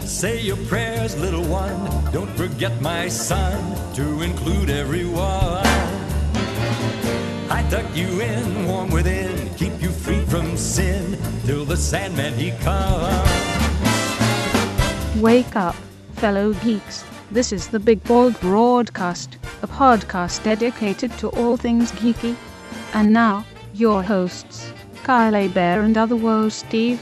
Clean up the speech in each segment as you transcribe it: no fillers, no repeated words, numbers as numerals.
Say your prayers, little one. Don't forget, my son, to include everyone. I tuck you in, warm within, keep you free from sin, till the Sandman he comes. Wake up, fellow geeks. This is the Big Bald Broadcast, a podcast dedicated to all things geeky. And now, your hosts, Kyle Bear and Otherworld Steve.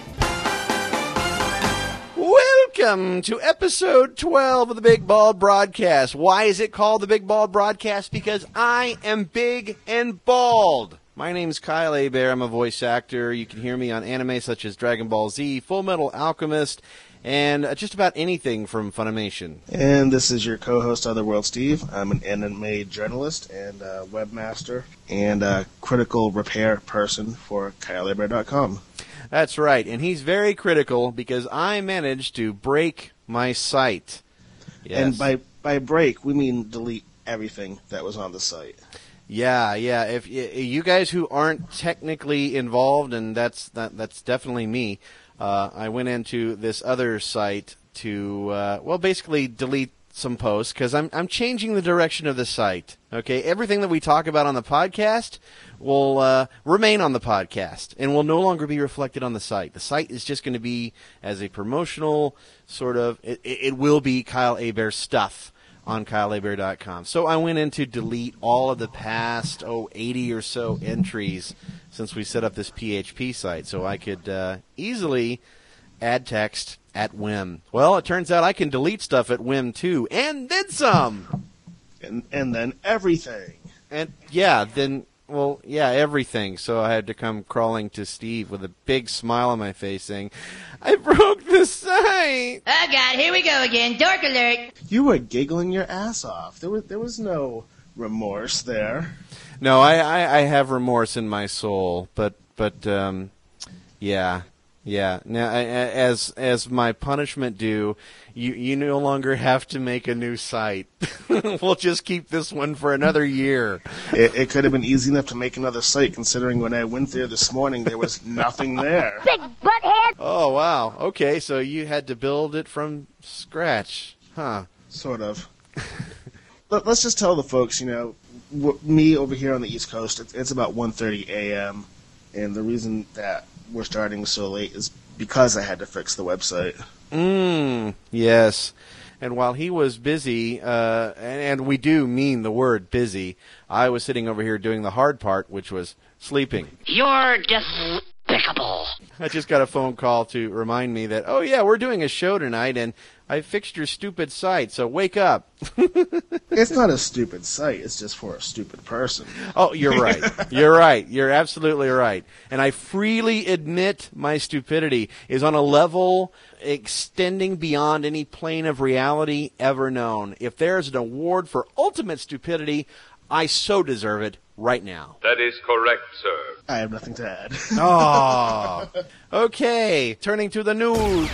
Welcome to episode 12 of the Big Bald Broadcast. Why is it called the Big Bald Broadcast? Because I am big and bald. My name's Kyle Bear. I'm a voice actor. You can hear me on anime such as Dragon Ball Z, Full Metal Alchemist, and just about anything from Funimation. And this is your co-host, Otherworld Steve. I'm an anime journalist and webmaster and a critical repair person for KyleAbear.com. That's right, and he's very critical because I managed to break my site. Yes. And by break, we mean delete everything that was on the site. Yeah. If you guys who aren't technically involved, and that's definitely me, I went into this other site to basically delete some posts because I'm changing the direction of the site. Okay, everything that we talk about on the podcast will remain on the podcast and will no longer be reflected on the site. The site is just going to be as a promotional sort of. It will be Kyle Bear stuff on KyleAbear.com. So I went in to delete all of the past 80 or so entries since we set up this PHP site, so I could easily add text at whim. Well, it turns out I can delete stuff at whim too, and then some. And then everything. And everything. So I had to come crawling to Steve with a big smile on my face saying, I broke the site! Oh God, here we go again. Dork alert! You were giggling your ass off. There was no remorse there. No, I have remorse in my soul, but yeah. Now, as my punishment due, you no longer have to make a new site. We'll just keep this one for another year. It could have been easy enough to make another site, considering when I went there this morning, there was nothing there. Big butthead! Oh, wow. Okay, so you had to build it from scratch. Huh. Sort of. Let's just tell the folks, me over here on the East Coast, it's about 1:30 a.m., and the reason that we're starting so late is because I had to fix the website. Yes. And while he was busy, and we do mean the word busy, I was sitting over here doing the hard part, which was sleeping. You're despicable. I just got a phone call to remind me that, oh yeah, we're doing a show tonight, and I fixed your stupid site, so wake up. It's not a stupid site. It's just for a stupid person. Oh, you're right. You're right. You're absolutely right. And I freely admit my stupidity is on a level extending beyond any plane of reality ever known. If there's an award for ultimate stupidity, I so deserve it right now. That is correct, sir. I have nothing to add. Oh. Okay, turning to the news.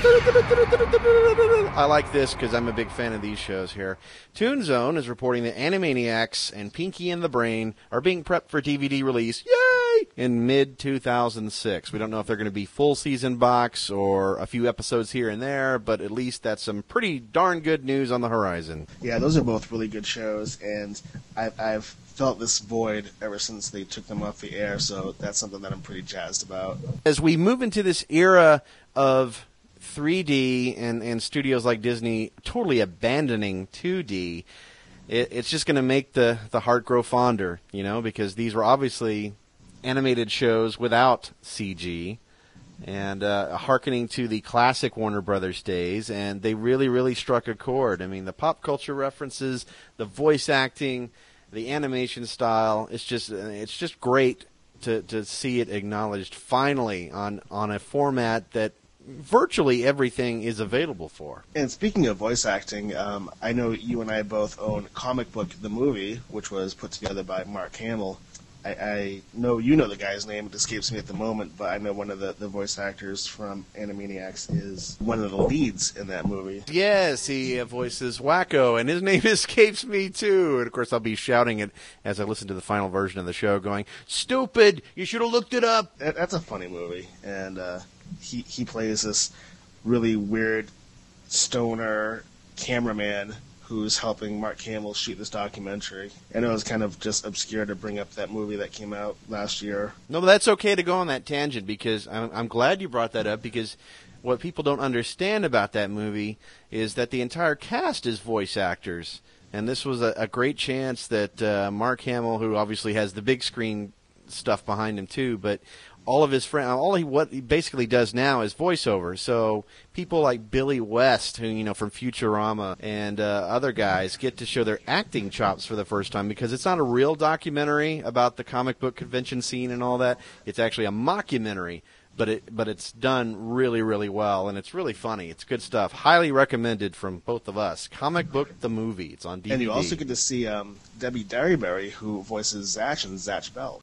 I like this because I'm a big fan of these shows here. Toon Zone is reporting that Animaniacs and Pinky and the Brain are being prepped for DVD release. Yay! In mid-2006. We don't know if they're going to be full season box or a few episodes here and there, but at least that's some pretty darn good news on the horizon. Yeah, those are both really good shows, and I've felt this void ever since they took them off the air, so that's something that I'm pretty jazzed about. As we move into this era of 3D and studios like Disney totally abandoning 2D, it's just going to make the heart grow fonder, because these were obviously animated shows without CG and hearkening to the classic Warner Brothers days, and they really, really struck a chord. I mean, the pop culture references, the voice acting, the animation style, it's just great to see it acknowledged finally on a format that virtually everything is available for. And speaking of voice acting, I know you and I both own Comic Book the Movie, which was put together by Mark Hamill. I know you know the guy's name, it escapes me at the moment, but I know one of the voice actors from Animaniacs is one of the leads in that movie. Yes, he voices Wacko, and his name escapes me too. And of course I'll be shouting it as I listen to the final version of the show going, "Stupid! You should have looked it up!" That's a funny movie, and he plays this really weird stoner cameraman who's helping Mark Hamill shoot this documentary. I know it's kind of just obscure to bring up that movie that came out last year. No, but that's okay to go on that tangent, because I'm glad you brought that up, because what people don't understand about that movie is that the entire cast is voice actors. And this was a great chance that Mark Hamill, who obviously has the big screen stuff behind him too, but all of his friends, what he basically does now is voiceover. So people like Billy West, who from Futurama, and other guys get to show their acting chops for the first time, because it's not a real documentary about the comic book convention scene and all that. It's actually a mockumentary, but it's done really, really well, and it's really funny. It's good stuff. Highly recommended from both of us. Comic Book the Movie. It's on DVD. And you also get to see Debbie Derryberry, who voices Zatch and Zatch Bell.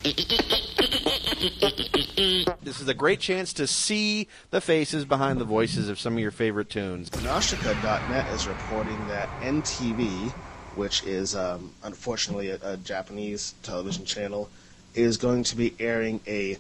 This is a great chance to see the faces behind the voices of some of your favorite tunes. Nausicaa.net is reporting that NTV, which is unfortunately a Japanese television channel, is going to be airing a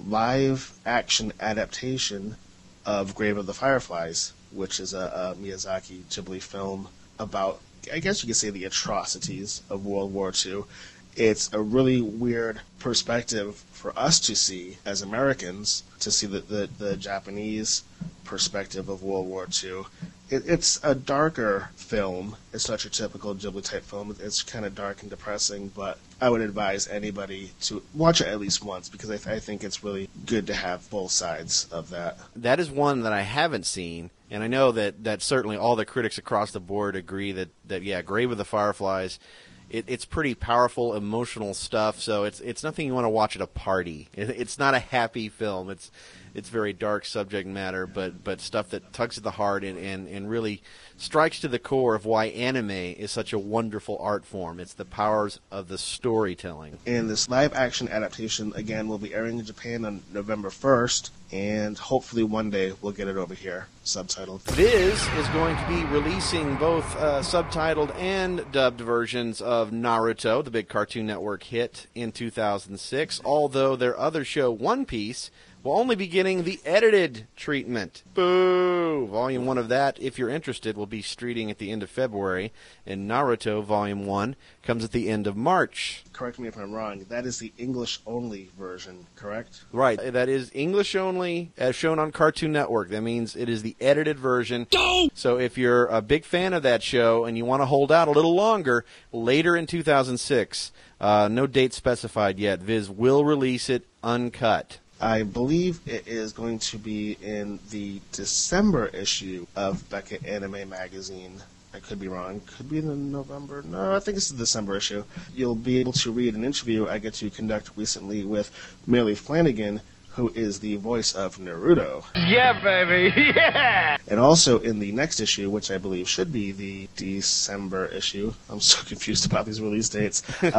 live-action adaptation of Grave of the Fireflies, which is a Miyazaki Ghibli film about, I guess you could say, the atrocities of World War II. It's a really weird perspective for us to see as Americans, to see the Japanese perspective of World War II. It's a darker film. It's not your typical Ghibli-type film. It's kind of dark and depressing, but I would advise anybody to watch it at least once, because I think it's really good to have both sides of that. That is one that I haven't seen, and I know that certainly all the critics across the board agree that Grave of the Fireflies, it's pretty powerful, emotional stuff, so it's nothing you want to watch at a party. It's not a happy film. It's very dark subject matter, but stuff that tugs at the heart and really strikes to the core of why anime is such a wonderful art form. It's the powers of the storytelling. And this live-action adaptation, again, will be airing in Japan on November 1st, and hopefully one day we'll get it over here, subtitled. Viz is going to be releasing both subtitled and dubbed versions of Naruto, the big Cartoon Network hit, in 2006, although their other show, One Piece, will only be getting the edited treatment. Boo! Volume 1 of that, if you're interested, will be streaming at the end of February, and Naruto Volume 1 comes at the end of March. Correct me if I'm wrong, that is the English-only version, correct? Right, that is English only, as shown on Cartoon Network. That means it is the edited version. So if you're a big fan of that show and you want to hold out a little longer, later in 2006, no date specified yet, Viz will release it uncut. I believe it is going to be in the December issue of Beckett Anime Magazine. I could be wrong. Could be in the November. No, I think it's the December issue. You'll be able to read an interview I get to conduct recently with Millie Flanagan, who is the voice of Naruto. Yeah, baby, yeah! And also in the next issue, which I believe should be the December issue. I'm so confused about these release dates.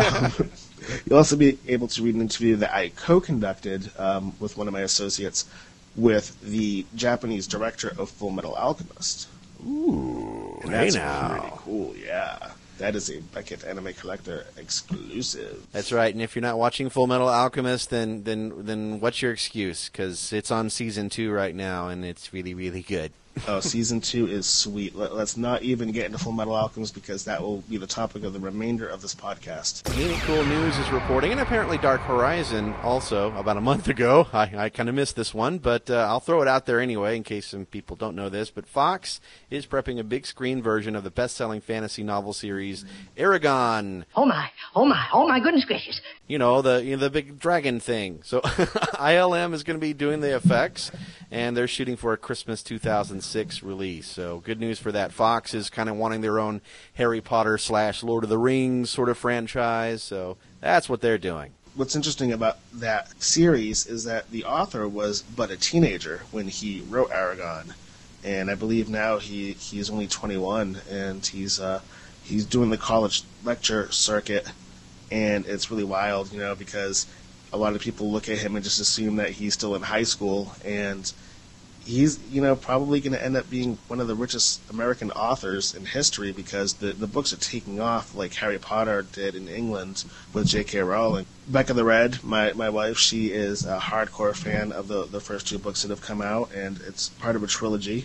You'll also be able to read an interview that I co-conducted with one of my associates with the Japanese director of Full Metal Alchemist. Ooh, And that's hey now. really cool, yeah. That is a Beckett Anime Collector exclusive. That's right, and if you're not watching Full Metal Alchemist, then what's your excuse? Because it's on Season 2 right now, and it's really, really good. Oh, Season 2 is sweet. Let's not even get into Full Metal Alchemist, because that will be the topic of the remainder of this podcast. Any Cool News is reporting, and apparently Dark Horizon also, about a month ago. I kind of missed this one, but I'll throw it out there anyway in case some people don't know this. But Fox is prepping a big screen version of the best-selling fantasy novel series Eragon. Oh my goodness gracious. You know, the big dragon thing. So ILM is going to be doing the effects, and they're shooting for a Christmas 2006 release. So good news for that. Fox is kind of wanting their own Harry Potter / Lord of the Rings sort of franchise. So that's what they're doing. What's interesting about that series is that the author was but a teenager when he wrote Eragon. And I believe now he's only 21, and he's doing the college lecture circuit. And it's really wild, because a lot of people look at him and just assume that he's still in high school, and he's, probably going to end up being one of the richest American authors in history, because the books are taking off like Harry Potter did in England with J.K. Rowling. Becca the Red, my wife, she is a hardcore fan of the first two books that have come out, and it's part of a trilogy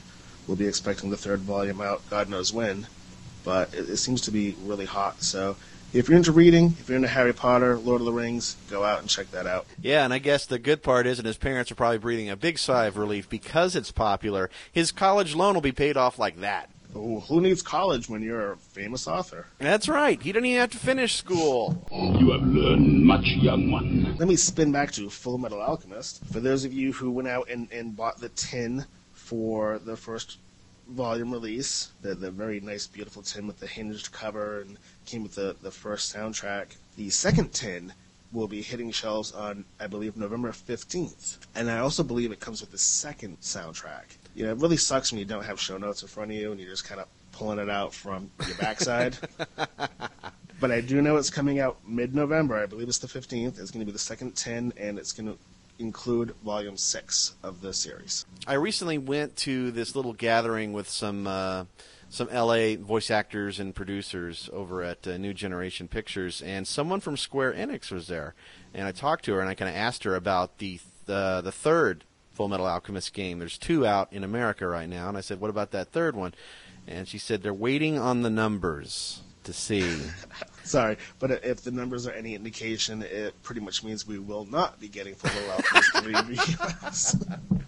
We'll be expecting the third volume out, God knows when, but it seems to be really hot. So if you're into reading, if you're into Harry Potter, Lord of the Rings, go out and check that out. Yeah, and I guess the good part is that his parents are probably breathing a big sigh of relief because it's popular. His college loan will be paid off like that. Oh, who needs college when you're a famous author? That's right. He doesn't even have to finish school. You have learned much, young one. Let me spin back to Full Metal Alchemist. For those of you who went out and bought the tin for the first volume release, the very nice, beautiful tin with the hinged cover and came with the first soundtrack, the second tin will be hitting shelves on, I believe, November 15th. And I also believe it comes with the second soundtrack. You know, it really sucks when you don't have show notes in front of you and you're just kind of pulling it out from your backside. But I do know it's coming out mid-November. I believe it's the 15th. It's going to be the second tin, and it's going to include Volume 6 of the series. I recently went to this little gathering with some LA voice actors and producers over at New Generation Pictures, and someone from Square Enix was there. And I talked to her, and I kind of asked her about the third Full Metal Alchemist game. There's 2 out in America right now, and I said, what about that third one? And she said they're waiting on the numbers to see. Sorry, but if the numbers are any indication, it pretty much means we will not be getting Full Metal Alchemist 3 in the US.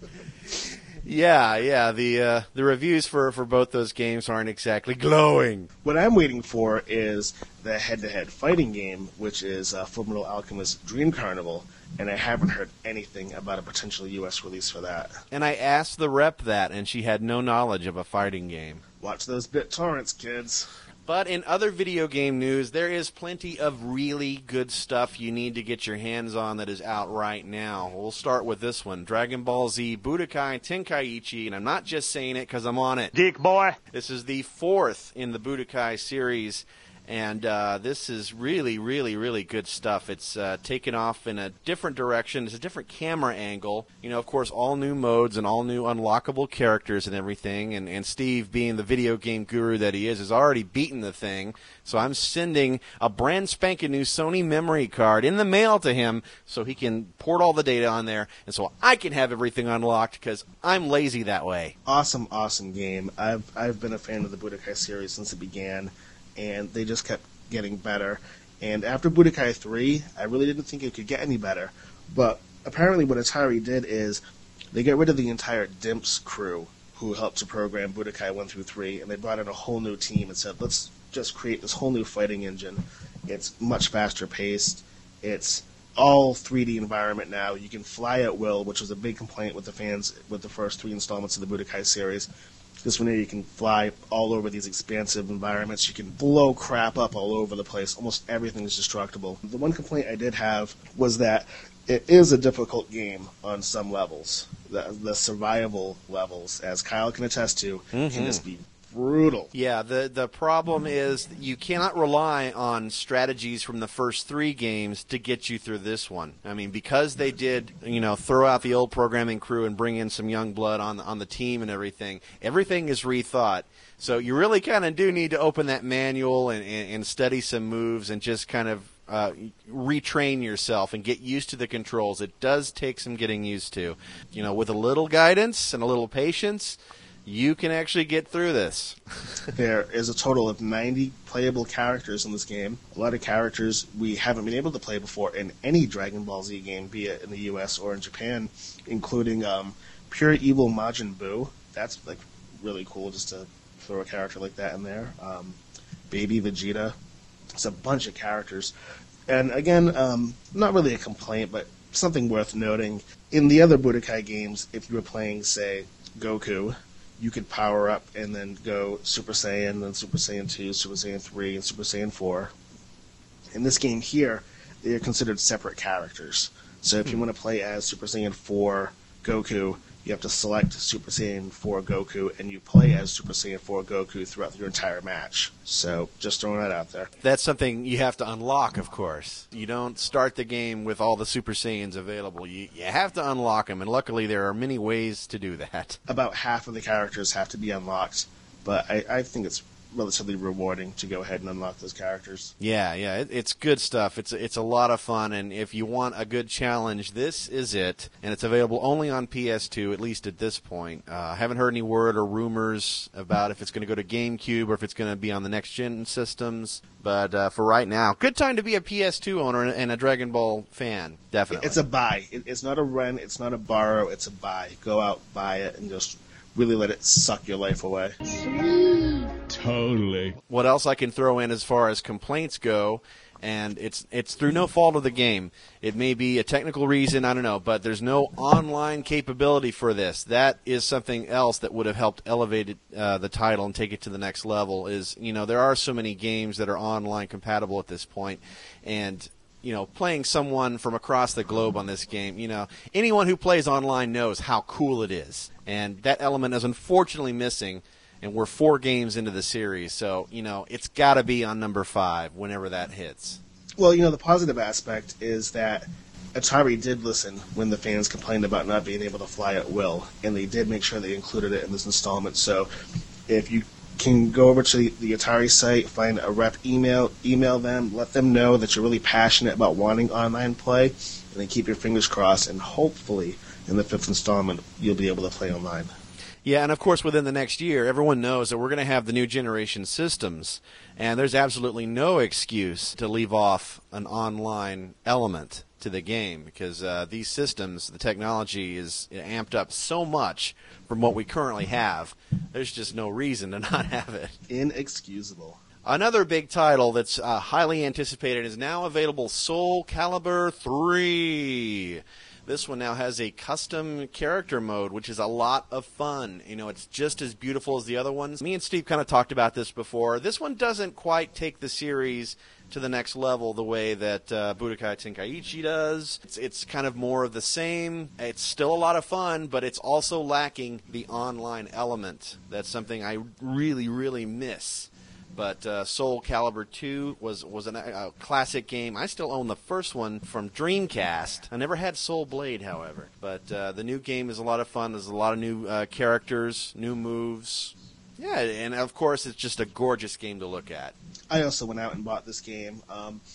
Yeah, the reviews for both those games aren't exactly glowing. What I'm waiting for is the head-to-head fighting game, which is Full Metal Alchemist Dream Carnival, and I haven't heard anything about a potential U.S. release for that. And I asked the rep that, and she had no knowledge of a fighting game. Watch those BitTorrents, kids. But in other video game news, there is plenty of really good stuff you need to get your hands on that is out right now. We'll start with this one, Dragon Ball Z Budokai Tenkaichi, and I'm not just saying it because I'm on it. Dick boy. This is the 4th in the Budokai series, and this is really, really, really good stuff. It's taken off in a different direction. It's a different camera angle. You know, of course, all new modes and all new unlockable characters and everything. And Steve, being the video game guru that he is, has already beaten the thing. So I'm sending a brand spanking new Sony memory card in the mail to him so he can port all the data on there, and so I can have everything unlocked because I'm lazy that way. Awesome, awesome game. I've been a fan of the Budokai series since it began, and they just kept getting better. And after Budokai 3, I really didn't think it could get any better. But apparently what Atari did is they got rid of the entire DIMPS crew who helped to program Budokai 1 through 3, and they brought in a whole new team and said, let's just create this whole new fighting engine. It's much faster paced. It's all 3D environment now. You can fly at will, which was a big complaint with the fans with the first 3 installments of the Budokai series. This one here, you can fly all over these expansive environments. You can blow crap up all over the place. Almost everything is destructible. The one complaint I did have was that it is a difficult game on some levels. The survival levels, as Kyle can attest to, can just be brutal. Yeah, the problem is that you cannot rely on strategies from the first 3 games to get you through this one. I mean, because they did, throw out the old programming crew and bring in some young blood on the team and everything is rethought. So you really kind of do need to open that manual and study some moves and just kind of retrain yourself and get used to the controls. It does take some getting used to. With a little guidance and a little patience, you can actually get through this. There is a total of 90 playable characters in this game. A lot of characters we haven't been able to play before in any Dragon Ball Z game, be it in the US or in Japan, including Pure Evil Majin Buu. That's really cool just to throw a character like that in there. Baby Vegeta. It's a bunch of characters. And again, not really a complaint, but something worth noting. In the other Budokai games, if you were playing, say, Goku, you could power up and then go Super Saiyan, then Super Saiyan 2, Super Saiyan 3, and Super Saiyan 4. In this game here, they are considered separate characters. So if you want to play as Super Saiyan 4 Goku, you have to select Super Saiyan 4 Goku, and you play as Super Saiyan 4 Goku throughout your entire match. So just throwing that out there. That's something you have to unlock, of course. You don't start the game with all the Super Saiyans available. You have to unlock them, and luckily there are many ways to do that. About half of the characters have to be unlocked, but I think it's relatively rewarding to go ahead and unlock those characters. Yeah, it's good stuff. It's a lot of fun, and if you want a good challenge, this is it. And it's available only on PS2, at least at this point. I haven't heard any word or rumors about if it's going to go to GameCube or if it's going to be on the next-gen systems. But for right now, good time to be a PS2 owner and a Dragon Ball fan, definitely. It's a buy. It's not a rent. It's not a borrow. It's a buy. Go out, buy it, and just really let it suck your life away. Totally. What else I can throw in as far as complaints go, and it's through no fault of the game. It may be a technical reason, I don't know, but there's no online capability for this. That is something else that would have helped elevate the title and take it to the next level. Is, there are so many games that are online compatible at this point, and playing someone from across the globe on this game, anyone who plays online knows how cool it is. And that element is unfortunately missing, and we're 4 games into the series, so, it's got to be on number 5 whenever that hits. Well, the positive aspect is that Atari did listen when the fans complained about not being able to fly at will, and they did make sure they included it in this installment. So if you can go over to the Atari site, find a rep, email them, let them know that you're really passionate about wanting online play, and then keep your fingers crossed, and hopefully in the 5th installment you'll be able to play online. Yeah, and of course within the next year, everyone knows that we're going to have the new generation systems, and there's absolutely no excuse to leave off an online element to the game, because these systems, the technology is amped up so much from what we currently have. There's just no reason to not have it. Inexcusable. Another big title that's highly anticipated is now available, Soul Calibur 3. This one now has a custom character mode, which is a lot of fun. It's just as beautiful as the other ones. Me and Steve kind of talked about this before. This one doesn't quite take the series to the next level the way that Budokai Tenkaichi does. It's kind of more of the same. It's still a lot of fun, but it's also lacking the online element. That's something I really, really miss. But Soul Calibur 2 was a classic game. I still own the first one from Dreamcast. I never had Soul Blade, however. But the new game is a lot of fun. There's a lot of new characters, new moves. Yeah, and of course, it's just a gorgeous game to look at. I also went out and bought this game.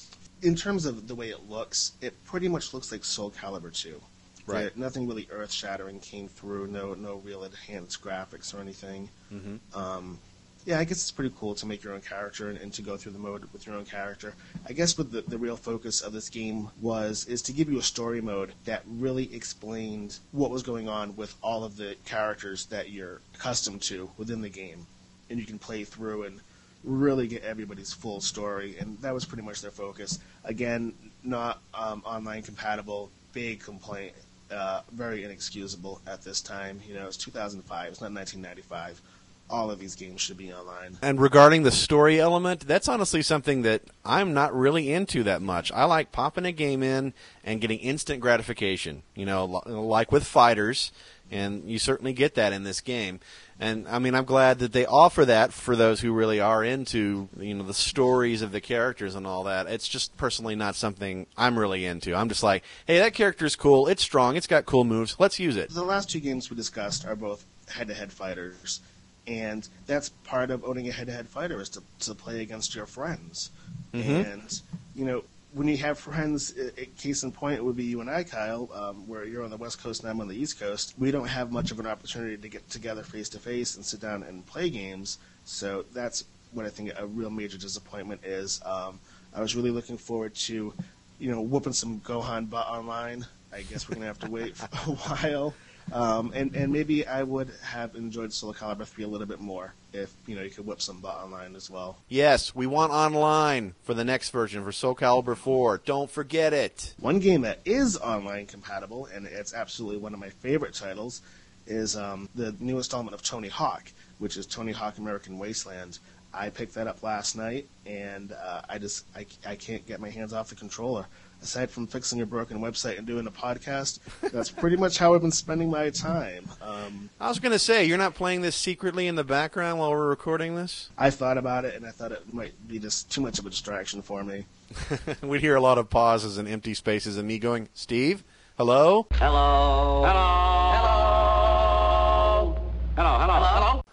In terms of the way it looks, it pretty much looks like Soul Calibur 2. Right. Nothing really earth-shattering came through. No real enhanced graphics or anything. Mm-hmm. Yeah, I guess it's pretty cool to make your own character and to go through the mode with your own character. I guess what the real focus of this game is to give you a story mode that really explained what was going on with all of the characters that you're accustomed to within the game. And you can play through and really get everybody's full story, and that was pretty much their focus. Again, not online compatible, big complaint, very inexcusable at this time. It's 2005, it's not 1995. All of these games should be online. And regarding the story element, that's honestly something that I'm not really into that much. I like popping a game in and getting instant gratification, like with fighters, and you certainly get that in this game. And, I'm glad that they offer that for those who really are into, the stories of the characters and all that. It's just personally not something I'm really into. I'm just like, hey, that character's cool, it's strong, it's got cool moves, let's use it. The last 2 games we discussed are both head-to-head fighters. And that's part of owning a head-to-head fighter, is to play against your friends. Mm-hmm. And, when you have friends, case in point, it would be you and I, Kyle, where you're on the West Coast and I'm on the East Coast. We don't have much of an opportunity to get together face-to-face and sit down and play games. So that's what I think a real major disappointment is. I was really looking forward to, whooping some Gohan butt online. I guess we're going to have to wait for a while. And maybe I would have enjoyed Soul Calibur 3 a little bit more if, you could whip some butt online as well. Yes, we want online for the next version, for Soul Calibur 4. Don't forget it. One game that is online compatible, and it's absolutely one of my favorite titles, is the new installment of Tony Hawk, which is Tony Hawk American Wasteland. I picked that up last night, and I can't get my hands off the controller. Aside from fixing a broken website and doing a podcast, that's pretty much how I've been spending my time. I was going to say, you're not playing this secretly in the background while we're recording this? I thought about it, and I thought it might be just too much of a distraction for me. We'd hear a lot of pauses and empty spaces and me going, Steve? Hello? Hello? Hello? Hello? Hello? Hello? Hello?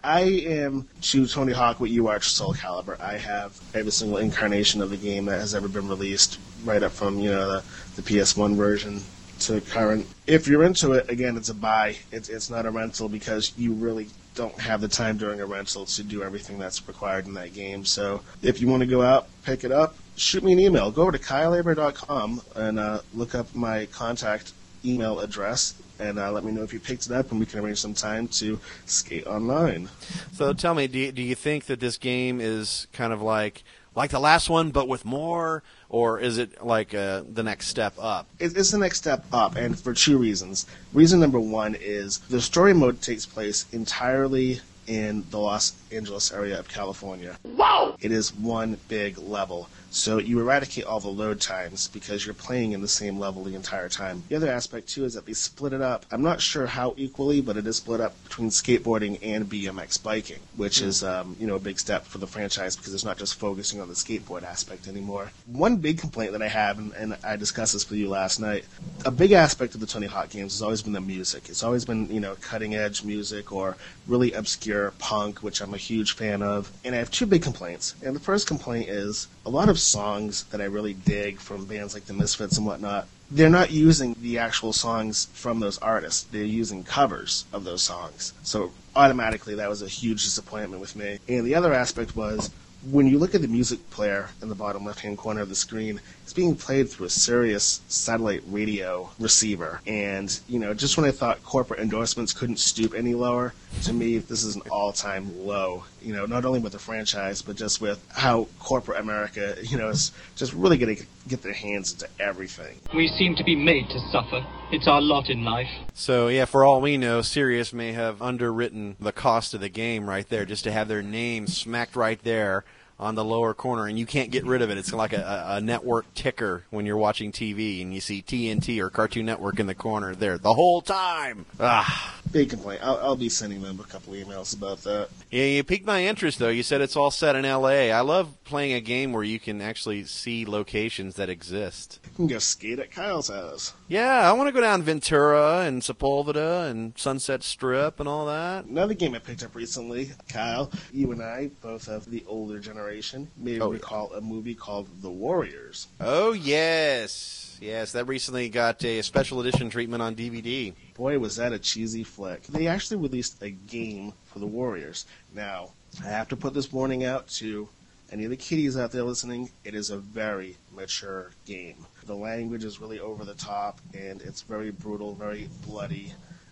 I am to Tony Hawk what you are to Soul Calibur. I have every single incarnation of the game that has ever been released, right up from, the PS1 version to current. If you're into it, again, it's a buy. It's not a rental because you really don't have the time during a rental to do everything that's required in that game. So if you want to go out, pick it up, shoot me an email. Go over to kyleaber.com and look up my contact email address and let me know if you picked it up, and we can arrange some time to skate online. So tell me, do you think that this game is kind of like the last one but with more, or is it like the next step up? It's the next step up, and for two reasons. Reason number one is the story mode takes place entirely in the Los Angeles area of California. Wow! It is one big level. So you eradicate all the load times because you're playing in the same level the entire time. The other aspect, too, is that they split it up. I'm not sure how equally, but it is split up between skateboarding and BMX biking, which is, a big step for the franchise because it's not just focusing on the skateboard aspect anymore. One big complaint that I have, and I discussed this with you last night, a big aspect of the Tony Hawk games has always been the music. It's always been, cutting-edge music or really obscure punk, which I'm a huge fan of. And I have two big complaints. And the first complaint is a lot of songs that I really dig from bands like the Misfits and whatnot, they're not using the actual songs from those artists. They're using covers of those songs. So automatically that was a huge disappointment with me. And the other aspect was, when you look at the music player in the bottom left-hand corner of the screen, it's being played through a Sirius satellite radio receiver. And, just when I thought corporate endorsements couldn't stoop any lower, to me, this is an all-time low. Not only with the franchise, but just with how corporate America, is just really going to get their hands into everything. We seem to be made to suffer. It's our lot in life. So, yeah, for all we know, Sirius may have underwritten the cost of the game right there, just to have their name smacked right there on the lower corner, and you can't get rid of it. It's like a network ticker when you're watching TV, and you see TNT or Cartoon Network in the corner there the whole time. Big complaint. I'll be sending them a couple emails about that. Yeah, you piqued my interest, though. You said it's all set in L.A. I love playing a game where you can actually see locations that exist. You can go skate at Kyle's house. Yeah, I want to go down Ventura and Sepulveda and Sunset Strip and all that. Another game I picked up recently, Kyle, you and I, both of the older generation, may recall a movie called The Warriors. Oh, yes. Yes, that recently got a special edition treatment on DVD. Boy, was that a cheesy flick. They actually released a game for The Warriors. Now, I have to put this warning out to any of the kiddies out there listening. It is a very mature game. The language is really over the top, and it's very brutal, very bloody.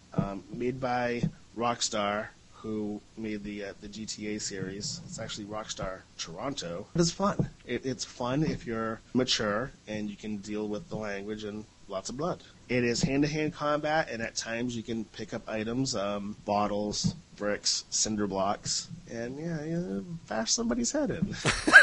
Made by Rockstar, who made the GTA series. It's actually Rockstar Toronto. It's fun. It's fun if you're mature and you can deal with the language and lots of blood. It is hand-to-hand combat, and at times you can pick up items, bottles, bricks, cinder blocks, and bash somebody's head in.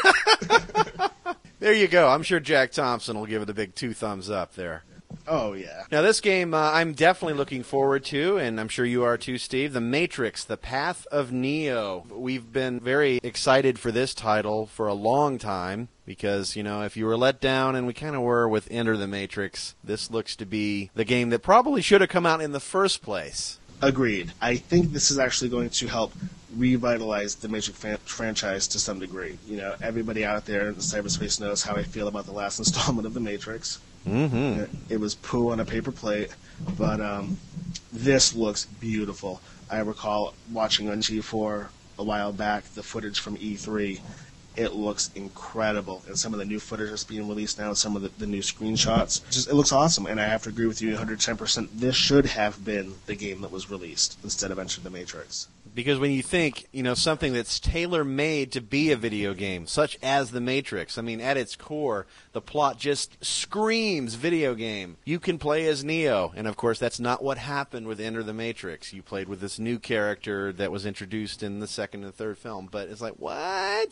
There you go. I'm sure Jack Thompson will give it a big 2 thumbs up there. Oh, yeah. Now, this game I'm definitely looking forward to, and I'm sure you are too, Steve. The Matrix, The Path of Neo. We've been very excited for this title for a long time because, if you were let down, and we kind of were with Enter the Matrix, this looks to be the game that probably should have come out in the first place. Agreed. I think this is actually going to help revitalize the Matrix franchise to some degree. Everybody out there in cyberspace knows how I feel about the last installment of the Matrix. Mm-hmm. It was poo on a paper plate, but this looks beautiful. I recall watching on G4 a while back the footage from E3. It looks incredible, and some of the new footage that's being released now, some of the new screenshots, it looks awesome, and I have to agree with you 110%. This should have been the game that was released instead of Enter the Matrix. Because when you think, something that's tailor-made to be a video game, such as The Matrix, at its core, the plot just screams video game. You can play as Neo, and of course that's not what happened with Enter the Matrix. You played with this new character that was introduced in the second and third film, but it's like, what? No, this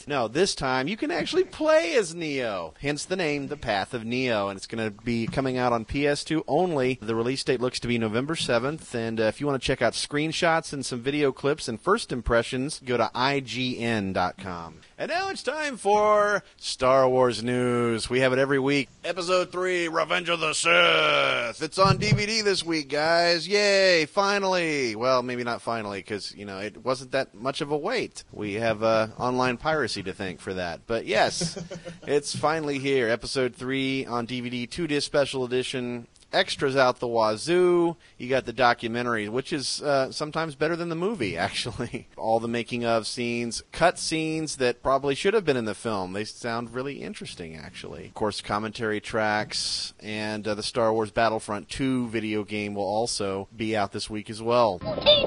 this time, you can actually play as Neo. Hence the name, The Path of Neo. And it's going to be coming out on PS2 only. The release date looks to be November 7th. And if you want to check out screenshots and some video clips and first impressions, go to IGN.com. And now it's time for Star Wars news. We have it every week. Episode 3, Revenge of the Sith. It's on DVD this week, guys. Yay, finally. Well, maybe not finally, because, it wasn't that much of a wait. We have online piracy to thank for that. But yes, it's finally here. Episode 3 on DVD, 2-disc special edition. Extras out the wazoo. You got the documentary, which is sometimes better than the movie, actually. All the making of scenes, cut scenes that probably should have been in the film. They sound really interesting, actually. Of course, commentary tracks, and the Star Wars Battlefront 2 video game will also be out this week as well.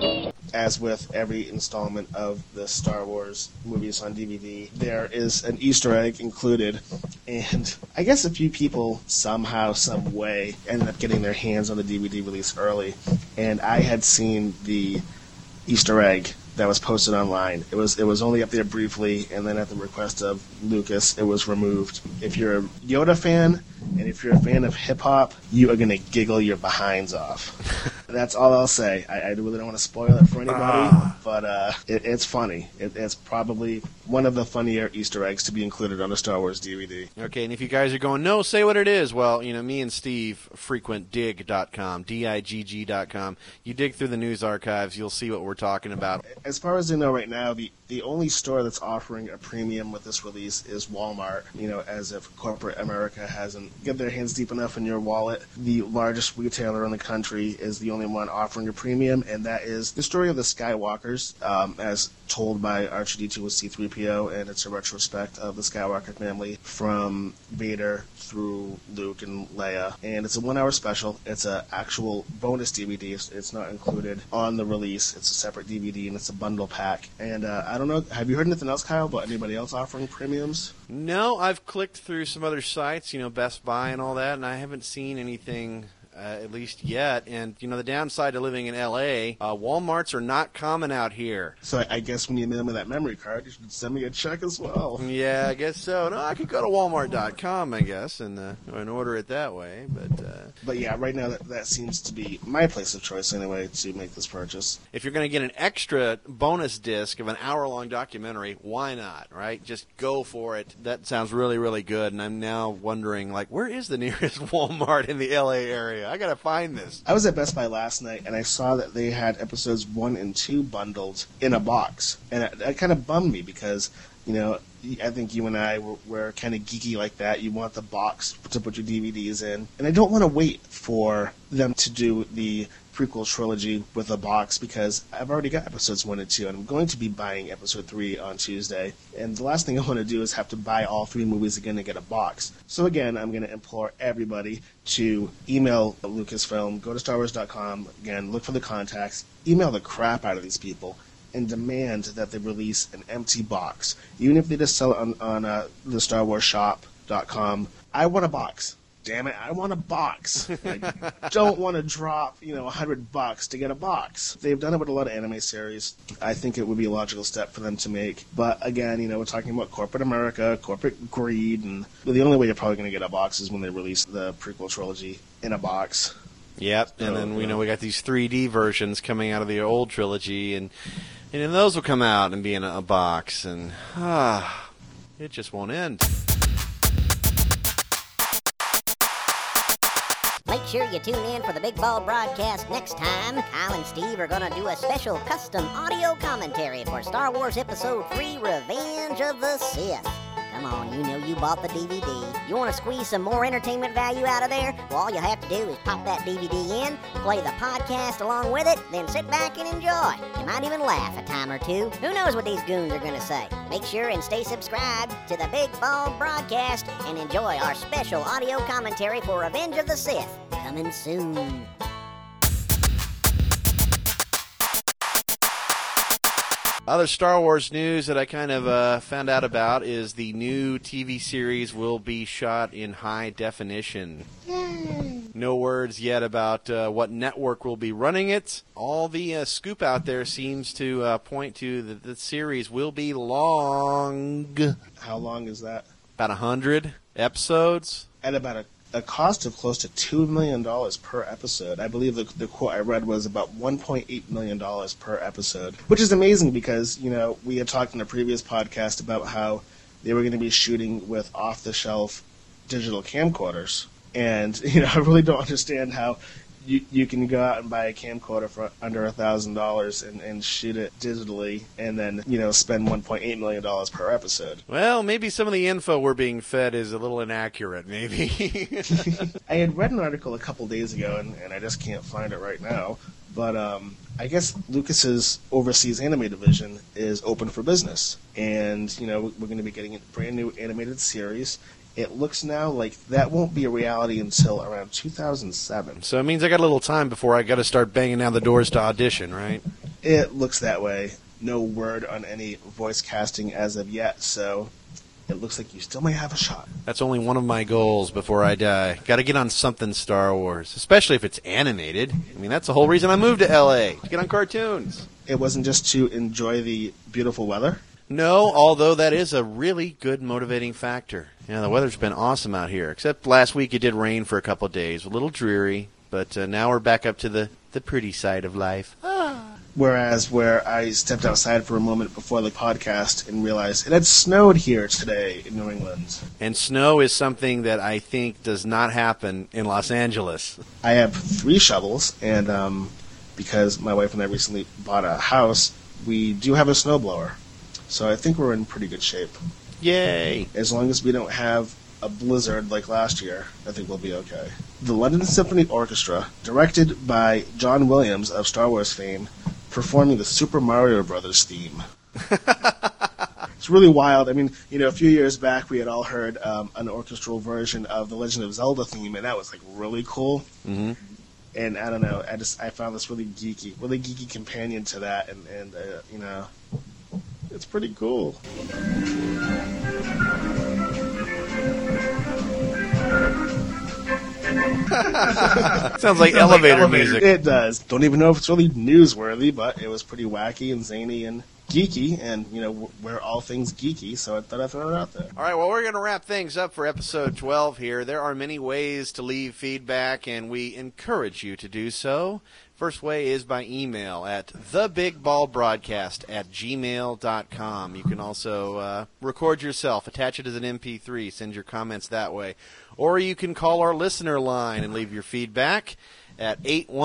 As with every installment of the Star Wars movies on DVD, there is an Easter egg included, and I guess a few people somehow, some way, ended up getting their hands on the DVD release early, and I had seen the Easter egg that was posted online. It was only up there briefly, and then at the request of Lucas, it was removed. If you're a Yoda fan, and if you're a fan of hip-hop, you are going to giggle your behinds off. That's all I'll say. I really don't want to spoil it for anybody, but it's funny. It's probably one of the funnier Easter eggs to be included on a Star Wars DVD. Okay, and if you guys are going, no, say what it is, well, me and Steve frequent dig.com, digg.com. You dig through the news archives, you'll see what we're talking about. As far as I know right now, the only store that's offering a premium with this release is Walmart. As if corporate America hasn't got their hands deep enough in your wallet. The largest retailer in the country is the only one offering a premium, and that is the story of the Skywalkers, as told by R2-D2 with C-3PO, and it's a retrospect of the Skywalker family from Vader through Luke and Leia. And it's a 1-hour special. It's an actual bonus DVD. It's not included on the release. It's a separate DVD, and it's a bundle pack. And I don't know, have you heard anything else, Kyle, about anybody else offering premiums? No, I've clicked through some other sites, Best Buy and all that, and I haven't seen anything at least yet. And, the downside to living in L.A., Walmarts are not common out here. So I guess when you mail me that memory card, you should send me a check as well. Yeah, I guess so. No, I could go to Walmart.com, I guess, and order it that way. But yeah, right now that seems to be my place of choice anyway to make this purchase. If you're going to get an extra bonus disc of an hour-long documentary, why not, right? Just go for it. That sounds really, really good, and I'm now wondering, where is the nearest Walmart in the L.A. area? I gotta find this. I was at Best Buy last night, and I saw that they had episodes 1 and 2 bundled in a box, and that kind of bummed me because, I think you and I were kind of geeky like that. You want the box to put your DVDs in, and I don't want to wait for them to do the prequel trilogy with a box because I've already got episodes 1 and 2, and I'm going to be buying episode 3 on Tuesday. And the last thing I want to do is have to buy all 3 movies again to get a box. So again, I'm going to implore everybody to email Lucasfilm, go to StarWars.com, again, look for the contacts, email the crap out of these people, and demand that they release an empty box. Even if they just sell it on the StarWarsShop.com, I want a box. Damn it, I want a box. I don't want to drop, $100 to get a box. They've done it with a lot of anime series. I think it would be a logical step for them to make. But again, we're talking about corporate America, corporate greed, and the only way you're probably going to get a box is when they release the prequel trilogy in a box. Yep, and then we got these 3D versions coming out of the old trilogy, and then those will come out and be in a box, and it just won't end. Make sure you tune in for the Big Bald broadcast next time. Kyle and Steve are going to do a special custom audio commentary for Star Wars Episode 3, Revenge of the Sith. Come on, you bought the DVD. You want to squeeze some more entertainment value out of there? Well, all you have to do is pop that DVD in, play the podcast along with it, then sit back and enjoy. You might even laugh a time or two. Who knows what these goons are going to say? Make sure and stay subscribed to the Big Bald broadcast and enjoy our special audio commentary for Revenge of the Sith. Coming soon. Other Star Wars news that I kind of found out about is the new TV series will be shot in high definition. No words yet about what network will be running it. All the scoop out there seems to point to that the series will be long. how long is that? About 100 episodes. At about a cost of close to $2 million per episode. I believe the quote I read was about $1.8 million per episode, which is amazing because, we had talked in a previous podcast about how they were going to be shooting with off-the-shelf digital camcorders. And, I really don't understand how you can go out and buy a camcorder for under $1,000 and shoot it digitally and then, spend $1.8 million per episode. Well, maybe some of the info we're being fed is a little inaccurate, maybe. I had read an article a couple days ago, and I just can't find it right now, but I guess Lucas's overseas anime division is open for business. And, we're going to be getting a brand new animated series. It looks now like that won't be a reality until around 2007. So it means I got a little time before I got to start banging down the doors to audition, right? It looks that way. No word on any voice casting as of yet, so it looks like you still may have a shot. That's only one of my goals before I die. Got to get on something Star Wars, especially if it's animated. I mean, that's the whole reason I moved to L.A., to get on cartoons. It wasn't just to enjoy the beautiful weather? No, although that is a really good motivating factor. The weather's been awesome out here, except last week it did rain for a couple of days. A little dreary, but now we're back up to the pretty side of life. Whereas where I stepped outside for a moment before the podcast and realized it had snowed here today in New England. And snow is something that I think does not happen in Los Angeles. I have 3 shovels, and because my wife and I recently bought a house, we do have a snowblower. So I think we're in pretty good shape. Yay! As long as we don't have a blizzard like last year, I think we'll be okay. The London Symphony Orchestra, directed by John Williams of Star Wars fame, performing the Super Mario Brothers theme. It's really wild. I mean, a few years back we had all heard an orchestral version of the Legend of Zelda theme, and that was really cool. Mm-hmm. And I don't know, I found this really geeky companion to that, and it's pretty cool. Sounds like elevator music. It does. Don't even know if it's really newsworthy, but it was pretty wacky and zany and geeky, and we're all things geeky, so I thought I'd throw it out there. All right, well, we're going to wrap things up for episode 12 here. There are many ways to leave feedback, and we encourage you to do so. First way is by email at thebigballbroadcast@gmail.com. You can also record yourself, attach it as an MP3, send your comments that way. Or you can call our listener line and leave your feedback at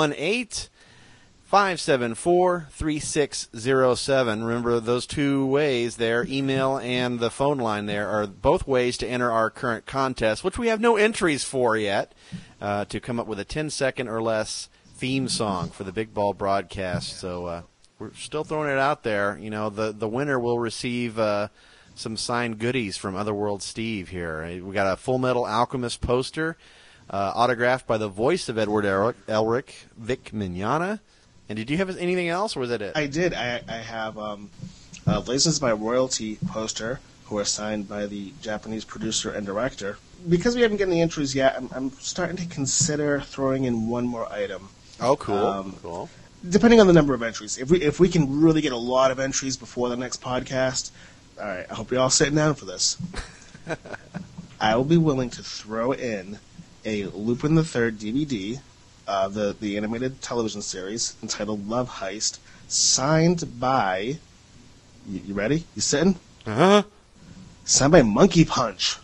818-574-3607. Remember, those 2 ways there, email and the phone line there, are both ways to enter our current contest, which we have no entries for yet, to come up with a 10-second or less theme song for the Big Ball broadcast. So we're still throwing it out there. The winner will receive some signed goodies from Otherworld Steve here. We got a Full Metal Alchemist poster autographed by the voice of Edward Elric, Vic Mignogna. And did you have anything else, or was that it? I did. I have a Licensed by Royalty poster, who are signed by the Japanese producer and director. Because we haven't gotten the entries yet, I'm starting to consider throwing in one more item. Oh, cool. Cool. Depending on the number of entries. If we can really get a lot of entries before the next podcast, all right, I hope you're all sitting down for this. I will be willing to throw in a Lupin the Third DVD, the animated television series entitled Love Heist, signed by... You ready? You sitting? Uh-huh. Signed by Monkey Punch.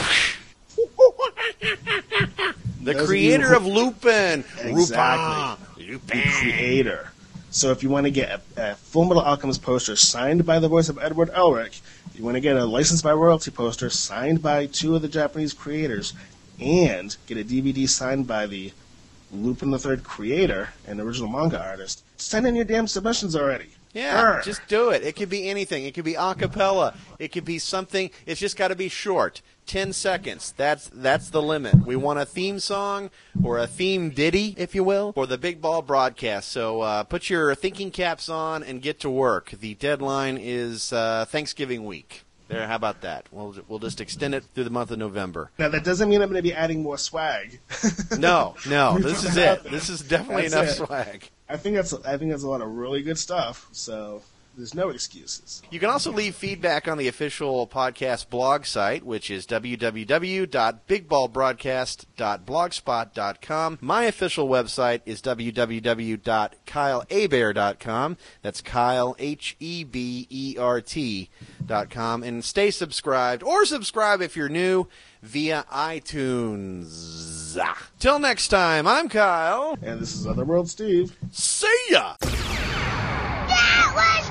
The creator of Lupin. Exactly. Lupin. The creator. So if you want to get a Full Metal Alchemist poster signed by the voice of Edward Elric, if you want to get a Licensed by Royalty poster signed by 2 of the Japanese creators, and get a DVD signed by the Lupin the Third creator and original manga artist, send in your damn submissions already. Yeah, just do it. It could be anything. It could be a cappella. It could be something. It's just got to be short. 10 seconds. That's the limit. We want a theme song or a theme ditty, if you will, for the Big Ball broadcast. So put your thinking caps on and get to work. The deadline is Thanksgiving week. There, how about that? We'll just extend it through the month of November. Now, that doesn't mean I'm going to be adding more swag. No. This is it. This is definitely enough swag. I think that's a lot of really good stuff. So There's no excuses. You can also leave feedback on the official podcast blog site, which is www.bigballbroadcast.blogspot.com. My official website is www.kyleabert.com. That's Kyle, HEBERT.com. And stay subscribed, or subscribe if you're new, via iTunes. Till next time, I'm Kyle. And this is Otherworld Steve. See ya! That was